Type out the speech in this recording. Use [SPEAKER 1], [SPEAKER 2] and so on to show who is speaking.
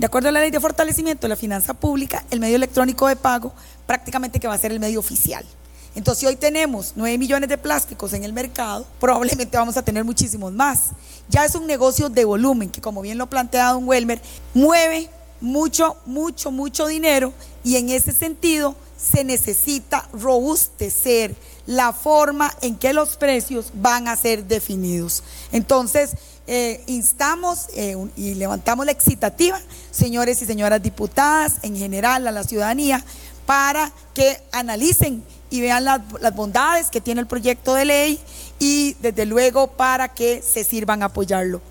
[SPEAKER 1] De acuerdo a la Ley de Fortalecimiento de la Finanza Pública, el medio electrónico de pago prácticamente que va a ser el medio oficial. Entonces, si hoy tenemos 9 millones de plásticos en el mercado, probablemente vamos a tener muchísimos más. Ya es un negocio de volumen que, como bien lo plantea don Welmer, mueve mucho dinero, y en ese sentido se necesita robustecer la forma en que los precios van a ser definidos. Entonces, instamos y levantamos la excitativa, señores y señoras diputadas, en general a la ciudadanía, para que analicen y vean las bondades que tiene el proyecto de ley, y desde luego para que se sirvan a apoyarlo.